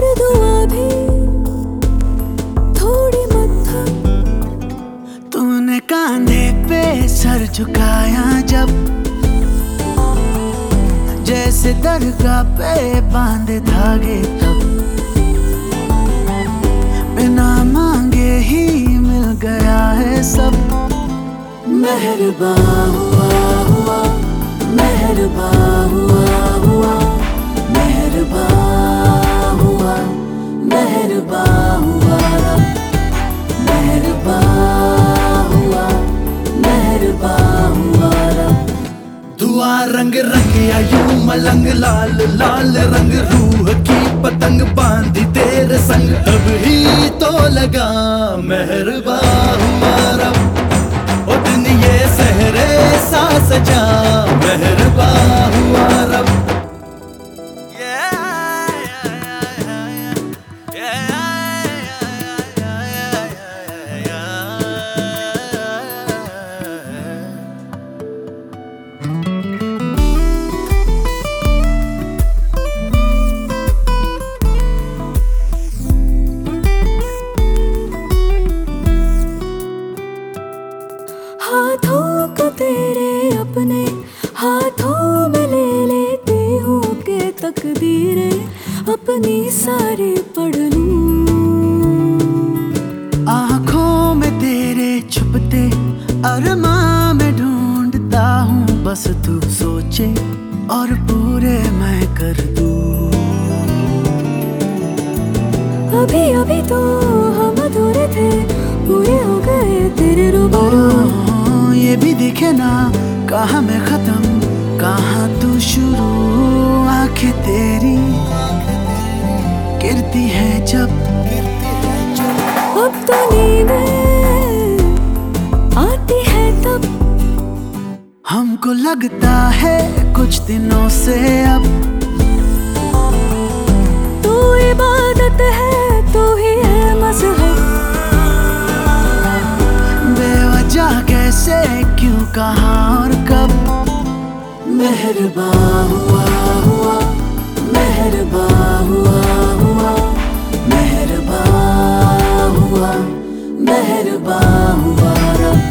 दुआ भी थोड़ी मध्यम। तूने कांधे पे सर झुकाया जब, जैसे दरगाह पे बांधे धागे तब, बिना मांगे ही मिल गया है सब। मेहरबान हुआ हुआ, मेहरबान हुआ हुआ, मेहरबान हुआ, मेहरबान हुआ रब, मेहरबान हुआ, मेहरबान हुआ रब। दुआ रंग रंगिया यूं मलंग, लाल लाल रंग रूह की पतंग बांधी तेरे संग, तब ही तो लगा मेहरबान हुआ रब। ओ दिन ये सहरे सा सजा, मेहरबान हुआ रब। हाथों को तेरे अपने हाथों में ले लेती हूँ कि तकदीरें अपनी सारी पढ़ लूं। आँखों में तेरे छुपते अरमां में ढूंढता हूँ, बस तू सोचे और पूरे मैं कर दूं। अभी अभी तो हम अधूरे थे, पूरे हो गए तेरे रूबरू। ये भी दिखे ना कहाँ मैं खत्म कहाँ तू शुरू। आंखें तेरी गिरती है जब, अब तो नींदें आती है तब, हमको लगता है कुछ दिनों से अब। तू इबादत है तू ही है मज़हब, बेवजह कैसे क्यों कहाँ और कब। मेहरबान हुआ हुआ, मेहरबान हुआ हुआ, मेहरबान हुआ, मेहरबान हुआ रब,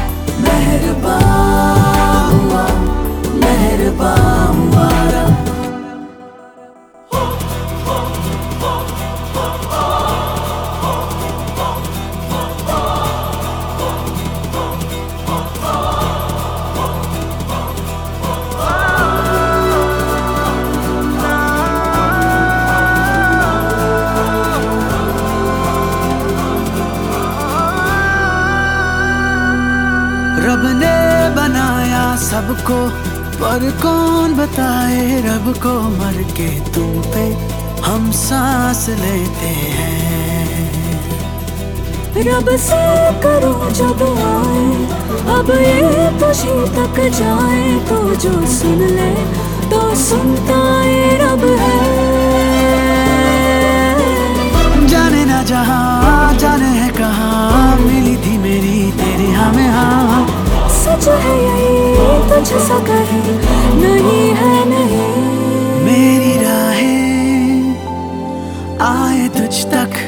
मेहरबान हुआ, मेहरबान हुआ रब। रब ने बनाया सबको, पर कौन बताए रब को, मर के तुम पे हम सांस लेते हैं। रब से करूं जो दुआएं, अब ये तुझी तक जाए, तो जो सुन ले तो सुनता ये रब है। जाने ना जहाँ जाने है कहाँ, मिली थी मेरी तेरी हमें हाँ। सच है यही तुझ सा कहीं नहीं है नहीं, मेरी राहें आए तुझ तक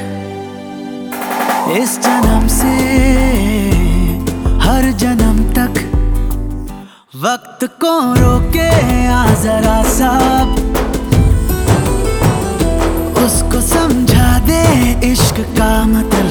इस जन्म से हर जन्म तक। वक्त को रोके आ जरा सा, उसको समझा दे इश्क का मतलब।